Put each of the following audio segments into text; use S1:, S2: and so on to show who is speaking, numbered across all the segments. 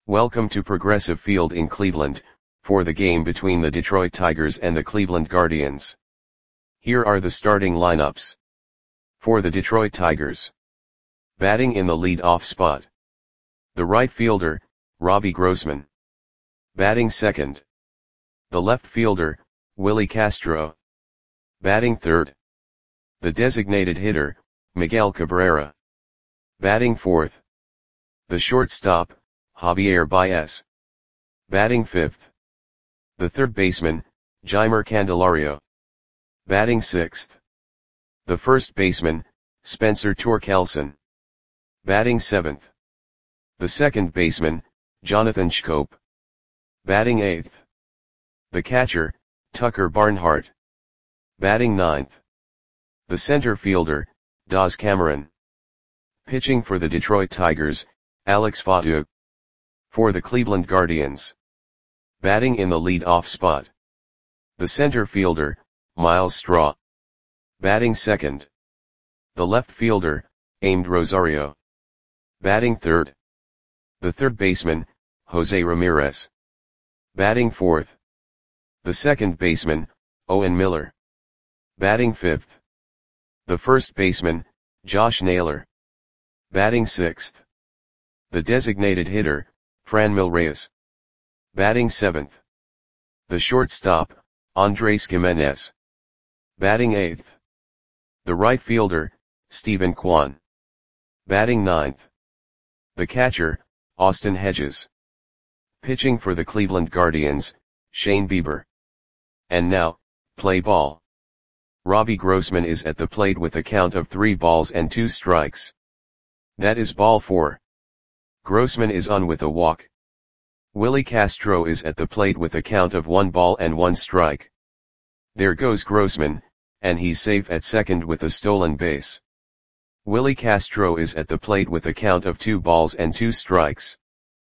S1: Welcome to Progressive Field in Cleveland, for the game between the Detroit Tigers and the Cleveland Guardians. Here are the starting lineups. For the Detroit Tigers. Batting in the lead-off spot. The right fielder, Robbie Grossman. Batting second. The left fielder, Willie Castro. Batting third. The designated hitter, Miguel Cabrera. Batting fourth. The shortstop, Javier Baez. Batting fifth. The third baseman, Jeimer Candelario. Batting sixth. The first baseman, Spencer Torkelson. Batting seventh. The second baseman, Jonathan Schoop. Batting eighth. The catcher, Tucker Barnhart. Batting ninth. The center fielder, Daz Cameron. Pitching for the Detroit Tigers, Alex Fatu. For the Cleveland Guardians. Batting in the lead-off spot. The center fielder, Myles Straw. Batting second. The left fielder, Amed Rosario. Batting third. The third baseman, Jose Ramirez. Batting fourth. The second baseman, Owen Miller. Batting fifth. The first baseman, Josh Naylor. Batting sixth. The designated hitter, Franmil Reyes. Batting seventh. The shortstop, Andres Gimenez. Batting eighth. The right fielder, Stephen Kwan. Batting ninth. The catcher, Austin Hedges. Pitching for the Cleveland Guardians, Shane Bieber. And now, play ball. Robbie Grossman is at the plate with a count of 3 balls and 2 strikes. That is ball 4. Grossman is on with a walk. Willie Castro is at the plate with a count of 1 ball and 1 strike. There goes Grossman, and he's safe at second with a stolen base. Willie Castro is at the plate with a count of 2 balls and 2 strikes.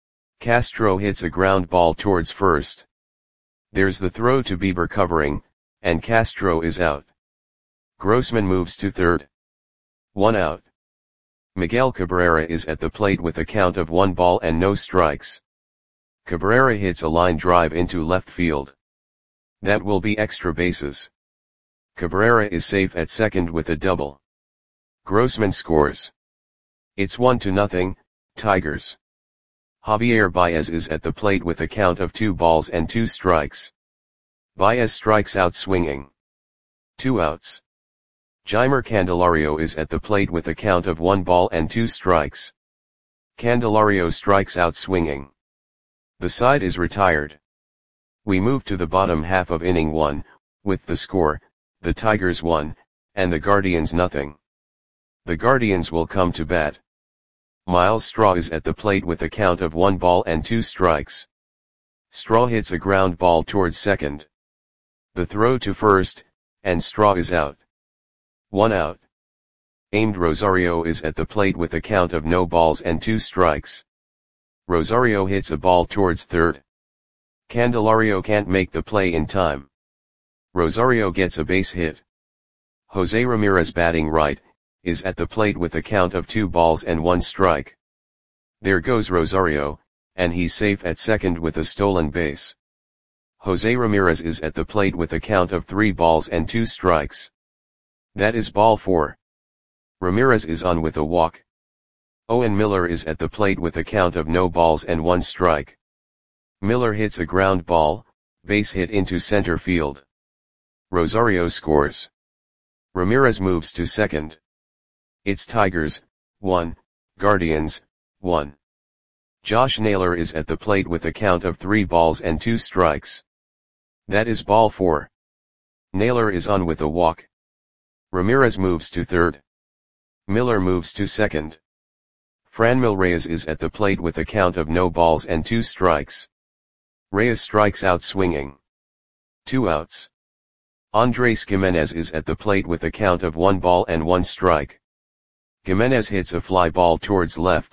S1: Castro hits a ground ball towards first. There's the throw to Bieber covering, and Castro is out. Grossman moves to third. 1 out. Miguel Cabrera is at the plate with a count of 1 ball and no strikes. Cabrera hits a line drive into left field. That will be extra bases. Cabrera is safe at second with a double. Grossman scores. It's 1-0, Tigers. Javier Baez is at the plate with a count of 2 balls and 2 strikes. Baez strikes out swinging. 2 outs. Jeimer Candelario is at the plate with a count of 1 ball and 2 strikes. Candelario strikes out swinging. The side is retired. We move to the bottom half of inning 1, with the score, the Tigers 1, and the Guardians 0. The Guardians will come to bat. Myles Straw is at the plate with a count of 1 ball and 2 strikes. Straw hits a ground ball towards second. The throw to first, and Straw is out. 1 out. Amed Rosario is at the plate with a count of no balls and 2 strikes. Rosario hits a ball towards third. Candelario can't make the play in time. Rosario gets a base hit. Jose Ramirez, batting right, is at the plate with a count of 2 balls and 1 strike. There goes Rosario, and he's safe at second with a stolen base. Jose Ramirez is at the plate with a count of 3 balls and 2 strikes. That is ball 4. Ramirez is on with a walk. Owen Miller is at the plate with a count of no balls and 1 strike. Miller hits a ground ball, base hit into center field. Rosario scores. Ramirez moves to second. It's Tigers, 1, Guardians, 1. Josh Naylor is at the plate with a count of 3 balls and 2 strikes. That is ball 4. Naylor is on with a walk. Ramirez moves to third. Miller moves to second. Franmil Reyes is at the plate with a count of no balls and 2 strikes. Reyes strikes out swinging. 2 outs. Andres Gimenez is at the plate with a count of 1 ball and 1 strike. Gimenez hits a fly ball towards left.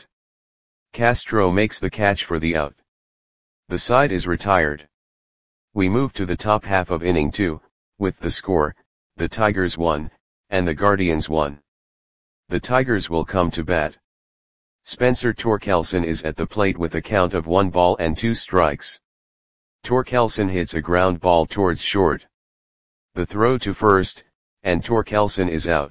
S1: Castro makes the catch for the out. The side is retired. We move to the top half of inning 2, with the score, the Tigers 1, and the Guardians 1. The Tigers will come to bat. Spencer Torkelson is at the plate with a count of 1 ball and 2 strikes. Torkelson hits a ground ball towards short. The throw to first, and Torkelson is out.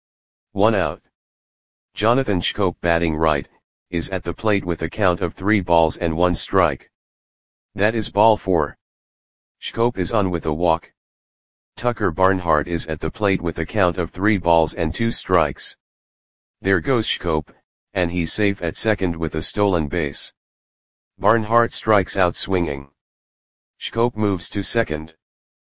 S1: 1 out. Jonathan Schoop, batting right, is at the plate with a count of 3 balls and 1 strike. That is ball 4. Schoop is on with a walk. Tucker Barnhart is at the plate with a count of 3 balls and 2 strikes. There goes Schoop, and he's safe at second with a stolen base. Barnhart strikes out swinging. Schoop moves to second.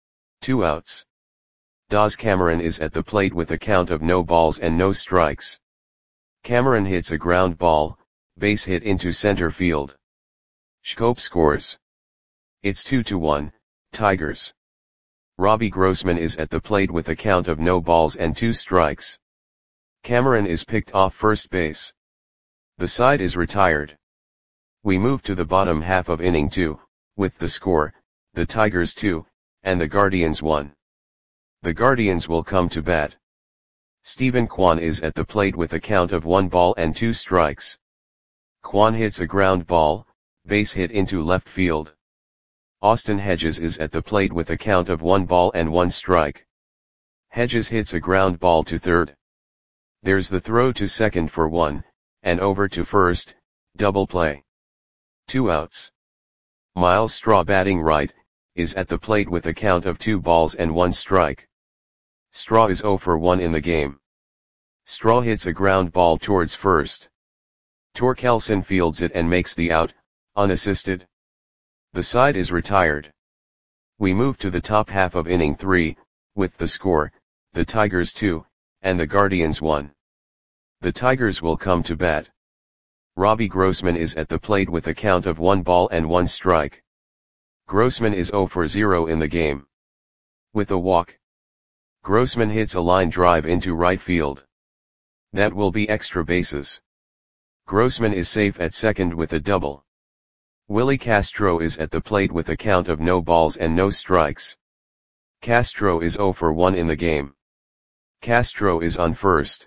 S1: 2 outs. Daz Cameron is at the plate with a count of no balls and no strikes. Cameron hits a ground ball, base hit into center field. Schoop scores. It's 2-1, Tigers. Robbie Grossman is at the plate with a count of no balls and 2 strikes. Cameron is picked off first base. The side is retired. We move to the bottom half of inning 2, with the score, the Tigers 2, and the Guardians 1. The Guardians will come to bat. Stephen Kwan is at the plate with a count of 1 ball and 2 strikes. Kwan hits a ground ball, base hit into left field. Austin Hedges is at the plate with a count of 1 ball and 1 strike. Hedges hits a ground ball to third. There's the throw to second for 1, and over to first, double play. 2 outs. Miles Straw, batting right, is at the plate with a count of 2 balls and 1 strike. Straw is 0 for 1 in the game. Straw hits a ground ball towards first. Torkelson fields it and makes the out, unassisted. The side is retired. We move to the top half of inning 3, with the score, the Tigers 2, and the Guardians 1. The Tigers will come to bat. Robbie Grossman is at the plate with a count of 1 ball and 1 strike. Grossman is 0 for 0 in the game. With a walk, Grossman hits a line drive into right field. That will be extra bases. Grossman is safe at second with a double. Willie Castro is at the plate with a count of no balls and no strikes. Castro is 0 for 1 in the game. Castro is on first.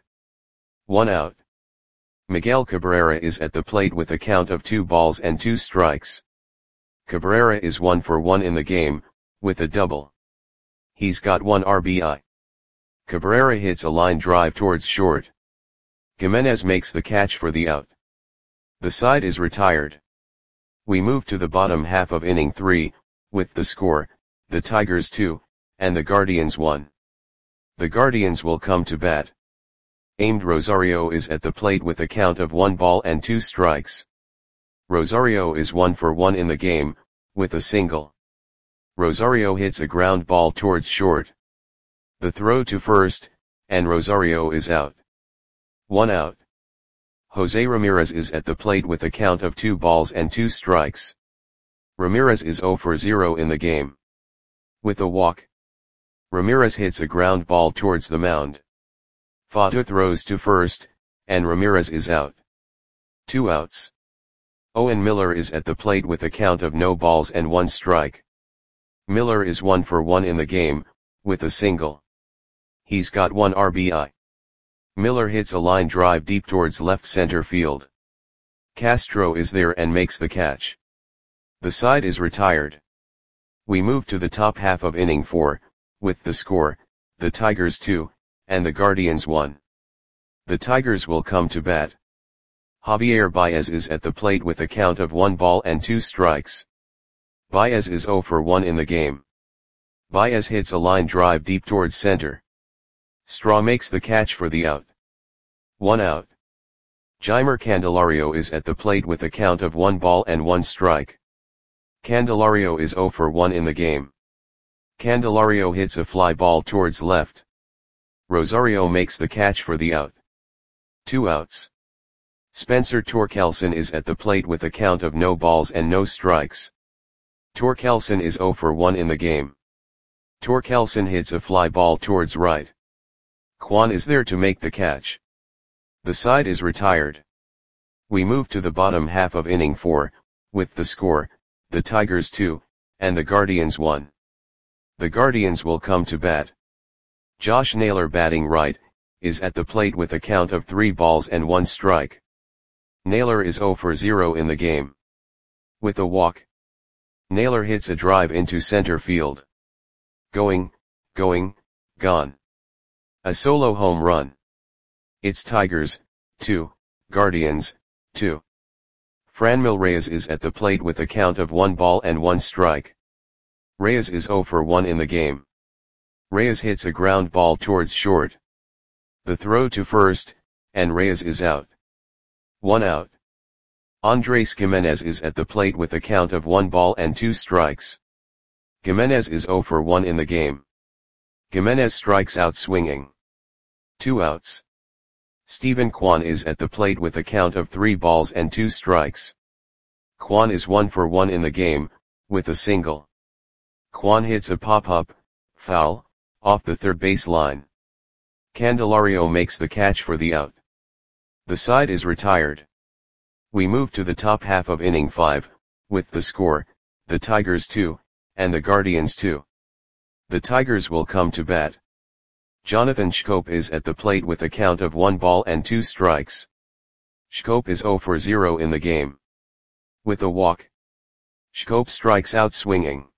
S1: 1 out. Miguel Cabrera is at the plate with a count of 2 balls and 2 strikes. Cabrera is 1 for 1 in the game, with a double. He's got 1 RBI. Cabrera hits a line drive towards short. Gimenez makes the catch for the out. The side is retired. We move to the bottom half of inning 3, with the score, the Tigers 2, and the Guardians 1. The Guardians will come to bat. Aimed Rosario is at the plate with a count of 1 ball and 2 strikes. Rosario is 1 for 1 in the game, with a single. Rosario hits a ground ball towards short. The throw to first, and Rosario is out. 1 out. Jose Ramirez is at the plate with a count of 2 balls and 2 strikes. Ramirez is 0 for 0 in the game. With a walk, Ramirez hits a ground ball towards the mound. Fata throws to first, and Ramirez is out. 2 outs. Owen Miller is at the plate with a count of no balls and 1 strike. Miller is 1 for 1 in the game, with a single. He's got 1 RBI. Miller hits a line drive deep towards left center field. Castro is there and makes the catch. The side is retired. We move to the top half of inning 4, with the score, the Tigers 2, and the Guardians 1. The Tigers will come to bat. Javier Baez is at the plate with a count of 1 ball and 2 strikes. Baez is 0 for 1 in the game. Baez hits a line drive deep towards center. Straw makes the catch for the out. 1 out. Jeimer Candelario is at the plate with a count of 1 ball and 1 strike. Candelario is 0 for 1 in the game. Candelario hits a fly ball towards left. Rosario makes the catch for the out. 2 outs. Spencer Torkelson is at the plate with a count of no balls and no strikes. Torkelson is 0 for 1 in the game. Torkelson hits a fly ball towards right. Kwan is there to make the catch. The side is retired. We move to the bottom half of inning 4, with the score, the Tigers 2, and the Guardians 1. The Guardians will come to bat. Josh Naylor, batting right, is at the plate with a count of 3 balls and 1 strike. Naylor is 0 for 0 in the game. With a walk, Naylor hits a drive into center field. Going, gone. A solo home run. It's Tigers, 2, Guardians, 2. Franmil Reyes is at the plate with a count of 1 ball and 1 strike. Reyes is 0 for 1 in the game. Reyes hits a ground ball towards short. The throw to first, and Reyes is out. 1 out. Andres Gimenez is at the plate with a count of 1 ball and 2 strikes. Gimenez is 0 for 1 in the game. Gimenez strikes out swinging. 2 outs. Steven Kwan is at the plate with a count of 3 balls and 2 strikes. Kwan is 1 for 1 in the game, with a single. Kwan hits a pop-up, foul, off the third base line. Candelario makes the catch for the out. The side is retired. We move to the top half of inning 5, with the score, the Tigers 2, and the Guardians 2. The Tigers will come to bat. Jonathan Schoop is at the plate with a count of 1 ball and 2 strikes. Schoop is 0 for 0 in the game. With a walk, Schoop strikes out swinging.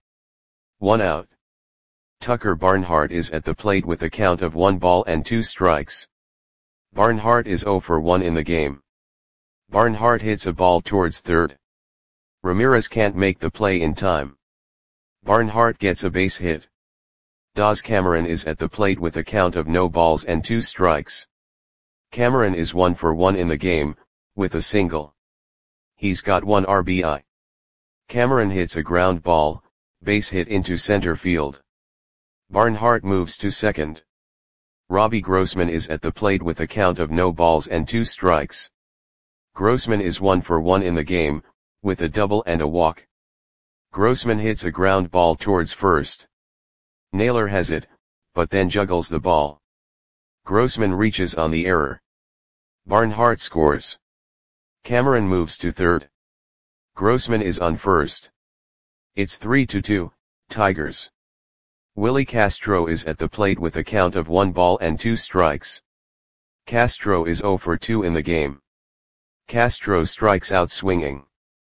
S1: 1 out. Tucker Barnhart is at the plate with a count of 1 ball and 2 strikes. Barnhart is 0 for 1 in the game. Barnhart hits a ball towards third. Ramirez can't make the play in time. Barnhart gets a base hit. Daz Cameron is at the plate with a count of no balls and 2 strikes. Cameron is 1 for 1 in the game, with a single. He's got 1 RBI. Cameron hits a ground ball, base hit into center field. Barnhart moves to second. Robbie Grossman is at the plate with a count of no balls and 2 strikes. Grossman is 1 for 1 in the game, with a double and a walk. Grossman hits a ground ball towards first. Naylor has it, but then juggles the ball. Grossman reaches on the error. Barnhart scores. Cameron moves to third. Grossman is on first. It's 3-2, Tigers. Willie Castro is at the plate with a count of 1 ball and 2 strikes. Castro is 0 for 2 in the game. Castro strikes out swinging.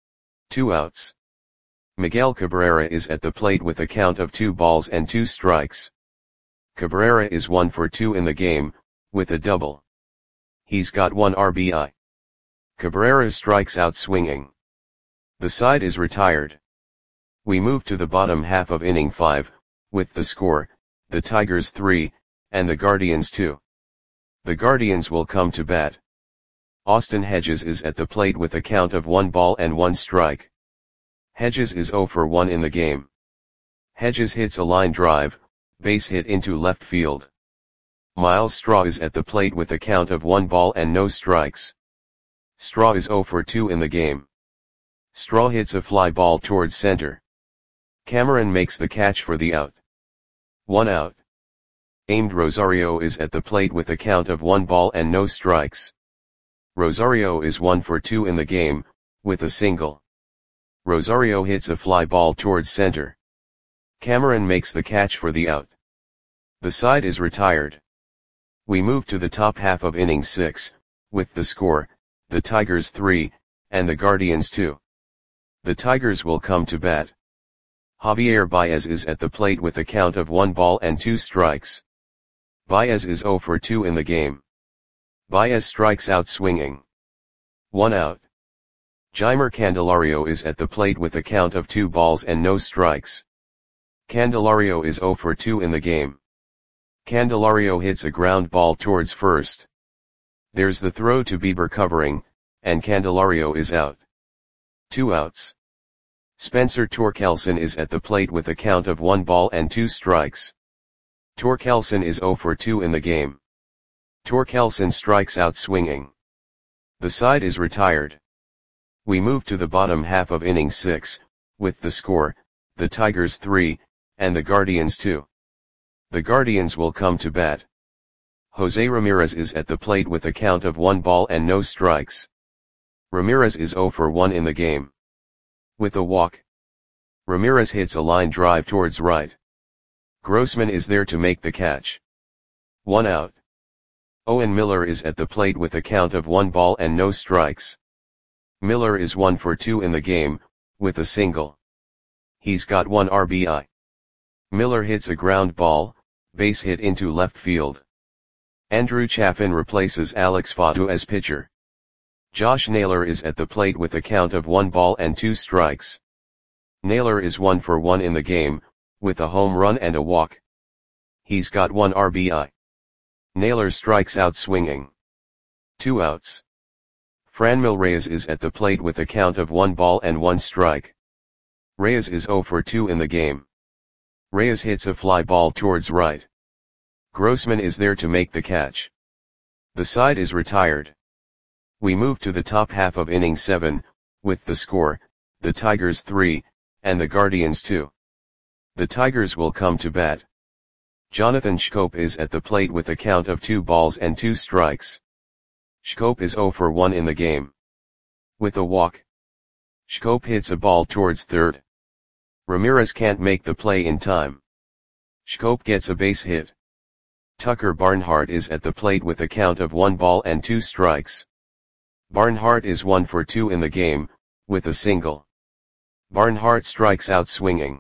S1: 2 outs. Miguel Cabrera is at the plate with a count of 2 balls and 2 strikes. Cabrera is 1 for 2 in the game, with a double. He's got 1 RBI. Cabrera strikes out swinging. The side is retired. We move to the bottom half of inning 5, with the score, the Tigers 3, and the Guardians 2. The Guardians will come to bat. Austin Hedges is at the plate with a count of 1 ball and 1 strike. Hedges is 0 for 1 in the game. Hedges hits a line drive, base hit into left field. Miles Straw is at the plate with a count of 1 ball and no strikes. Straw is 0 for 2 in the game. Straw hits a fly ball towards center. Cameron makes the catch for the out. 1 out. Aimed Rosario is at the plate with a count of 1 ball and no strikes. Rosario is 1 for 2 in the game, with a single. Rosario hits a fly ball towards center. Cameron makes the catch for the out. The side is retired. We move to the top half of inning 6, with the score, the Tigers 3, and the Guardians 2. The Tigers will come to bat. Javier Baez is at the plate with a count of 1 ball and 2 strikes. Baez is 0 for 2 in the game. Baez strikes out swinging. 1 out. Jeimer Candelario is at the plate with a count of 2 balls and no strikes. Candelario is 0 for 2 in the game. Candelario hits a ground ball towards first. There's the throw to Bieber covering, and Candelario is out. 2 outs. Spencer Torkelson is at the plate with a count of 1 ball and 2 strikes. Torkelson is 0 for 2 in the game. Torkelson strikes out swinging. The side is retired. We move to the bottom half of inning 6, with the score, the Tigers 3, and the Guardians 2. The Guardians will come to bat. Jose Ramirez is at the plate with a count of 1 ball and no strikes. Ramirez is 0 for 1 in the game. With a walk, Ramirez hits a line drive towards right. Grossman is there to make the catch. 1 out. Owen Miller is at the plate with a count of 1 ball and no strikes. Miller is 1 for 2 in the game, with a single. He's got 1 RBI. Miller hits a ground ball, base hit into left field. Andrew Chafin replaces Alex Fatu as pitcher. Josh Naylor is at the plate with a count of 1 ball and 2 strikes. Naylor is 1 for 1 in the game, with a home run and a walk. He's got 1 RBI. Naylor strikes out swinging. 2 outs. Franmil Reyes is at the plate with a count of 1 ball and 1 strike. Reyes is 0 for 2 in the game. Reyes hits a fly ball towards right. Grossman is there to make the catch. The side is retired. We move to the top half of inning 7, with the score, the Tigers 3, and the Guardians 2. The Tigers will come to bat. Jonathan Schoop is at the plate with a count of 2 balls and 2 strikes. Schoop is 0 for 1 in the game. With a walk. Schoop hits a ball towards third. Ramirez can't make the play in time. Schoop gets a base hit. Tucker Barnhart is at the plate with a count of 1 ball and 2 strikes. Barnhart is 1 for 2 in the game, with a single. Barnhart strikes out swinging.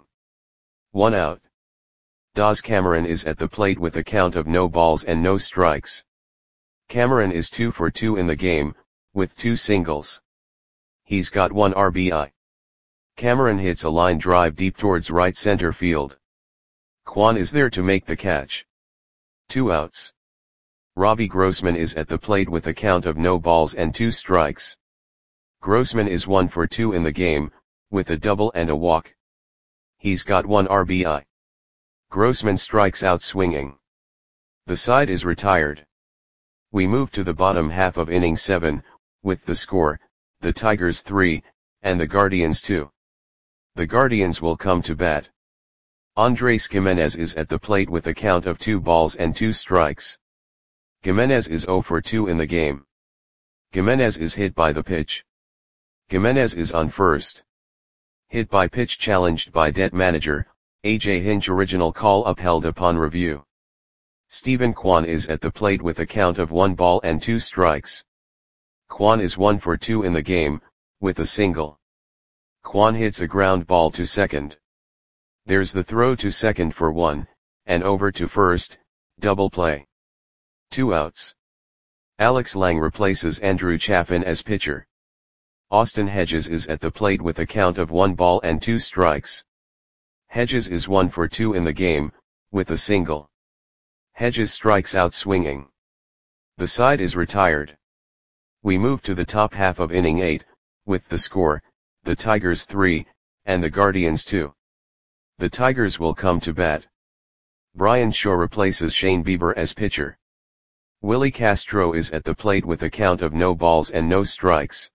S1: 1 out. Daz Cameron is at the plate with a count of no balls and no strikes. Cameron is 2 for 2 in the game, with 2 singles. He's got 1 RBI. Cameron hits a line drive deep towards right center field. Kwan is there to make the catch. 2 outs. Robbie Grossman is at the plate with a count of no balls and 2 strikes. Grossman is 1 for 2 in the game, with a double and a walk. He's got 1 RBI. Grossman strikes out swinging. The side is retired. We move to the bottom half of inning 7, with the score, the Tigers 3, and the Guardians 2. The Guardians will come to bat. Andres Gimenez is at the plate with a count of 2 balls and 2 strikes. Gimenez is 0 for 2 in the game. Gimenez is hit by the pitch. Gimenez is on first. Hit by pitch challenged by Det manager, AJ Hinch. Original call upheld upon review. Stephen Kwan is at the plate with a count of 1 ball and 2 strikes. Kwan is 1 for 2 in the game, with a single. Kwan hits a ground ball to second. There's the throw to second for 1, and over to first, double play. 2 outs. Alex Lang replaces Andrew Chafin as pitcher. Austin Hedges is at the plate with a count of 1 ball and 2 strikes. Hedges is 1 for 2 in the game, with a single. Hedges strikes out swinging. The side is retired. We move to the top half of inning 8, with the score, the Tigers 3, and the Guardians 2. The Tigers will come to bat. Brian Shaw replaces Shane Bieber as pitcher. Willie Castro is at the plate with a count of no balls and no strikes.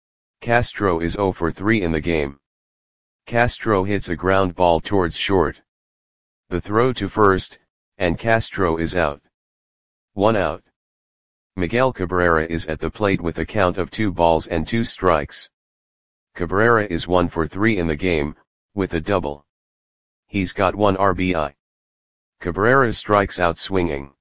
S1: Castro is 0 for 3 in the game. Castro hits a ground ball towards short. The throw to first, and Castro is out. 1 out. Miguel Cabrera is at the plate with a count of 2 balls and 2 strikes. Cabrera is 1 for 3 in the game, with a double. He's got 1 RBI. Cabrera strikes out swinging.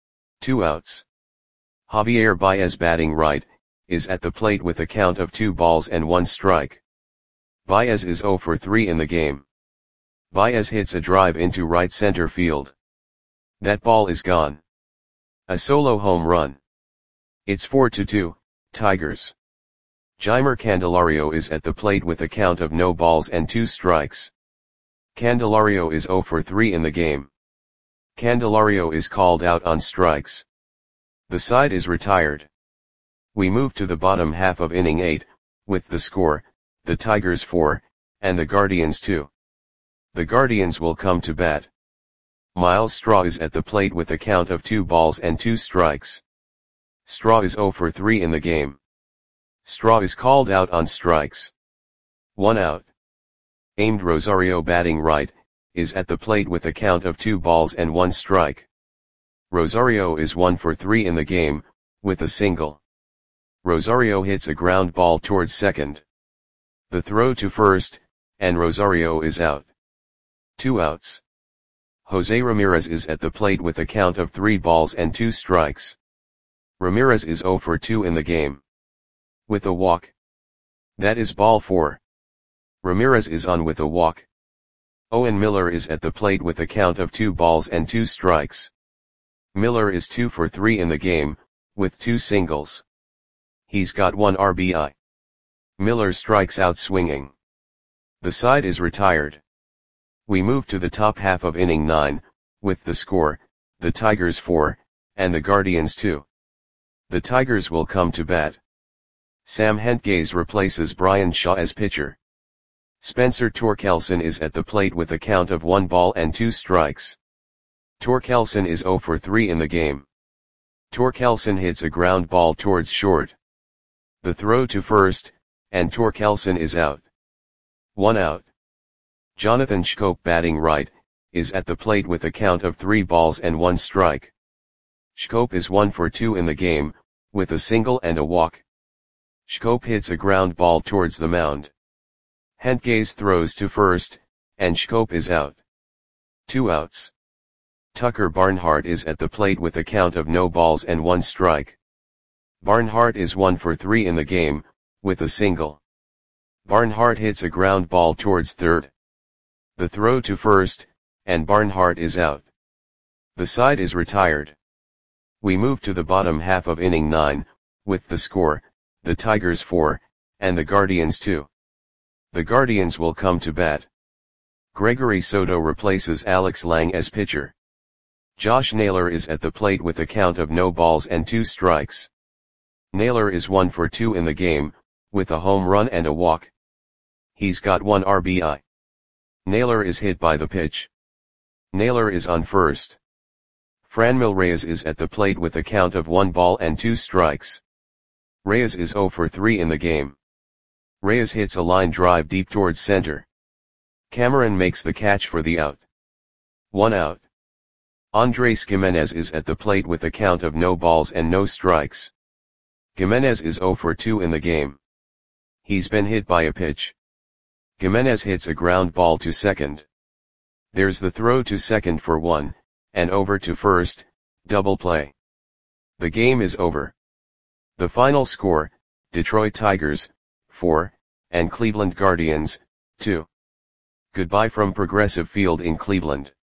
S1: 2 outs. Javier Baez, batting right, is at the plate with a count of 2 balls and 1 strike. Baez is 0 for 3 in the game. Baez hits a drive into right center field. That ball is gone. A solo home run. It's 4-2, Tigers. Jeimer Candelario is at the plate with a count of no balls and 2 strikes. Candelario is 0 for 3 in the game. Candelario is called out on strikes. The side is retired. We move to the bottom half of inning 8, with the score, the Tigers 4, and the Guardians 2. The Guardians will come to bat. Miles Straw is at the plate with a count of 2 balls and 2 strikes. Straw is 0 for 3 in the game. Straw is called out on strikes. 1 out. Aimed Rosario, batting right, is at the plate with a count of 2 balls and 1 strike. Rosario is 1 for 3 in the game, with a single. Rosario hits a ground ball towards second. The throw to first, and Rosario is out. 2 outs. Jose Ramirez is at the plate with a count of 3 balls and 2 strikes. Ramirez is 0 for 2 in the game. With a walk. That is ball 4. Ramirez is on with a walk. Owen Miller is at the plate with a count of 2 balls and 2 strikes. Miller is 2 for 3 in the game, with 2 singles. He's got 1 RBI. Miller strikes out swinging. The side is retired. We move to the top half of inning 9, with the score, the Tigers 4, and the Guardians 2. The Tigers will come to bat. Sam Hentges replaces Brian Shaw as pitcher. Spencer Torkelson is at the plate with a count of 1 ball and 2 strikes. Torkelson is 0 for 3 in the game. Torkelson hits a ground ball towards short. The throw to first, and Torkelson is out. 1 out. Jonathan Schoop, batting right, is at the plate with a count of 3 balls and 1 strike. Schoop is 1 for 2 in the game, with a single and a walk. Schoop hits a ground ball towards the mound. Hentges throws to first, and Schoop is out. 2 outs. Tucker Barnhart is at the plate with a count of no balls and 1 strike. Barnhart is 1 for 3 in the game, with a single. Barnhart hits a ground ball towards third. The throw to first, and Barnhart is out. The side is retired. We move to the bottom half of inning 9, with the score, the Tigers 4, and the Guardians 2. The Guardians will come to bat. Gregory Soto replaces Alex Lang as pitcher. Josh Naylor is at the plate with a count of no balls and 2 strikes. Naylor is 1 for 2 in the game, with a home run and a walk. He's got 1 RBI. Naylor is hit by the pitch. Naylor is on first. Franmil Reyes is at the plate with a count of 1 ball and 2 strikes. Reyes is 0 for 3 in the game. Reyes hits a line drive deep towards center. Cameron makes the catch for the out. 1 out. Andres Gimenez is at the plate with a count of no balls and no strikes. Gimenez is 0 for 2 in the game. He's been hit by a pitch. Gimenez hits a ground ball to second. There's the throw to second for 1, and over to first, double play. The game is over. The final score, Detroit Tigers, 4, and Cleveland Guardians, 2. Goodbye from Progressive Field in Cleveland.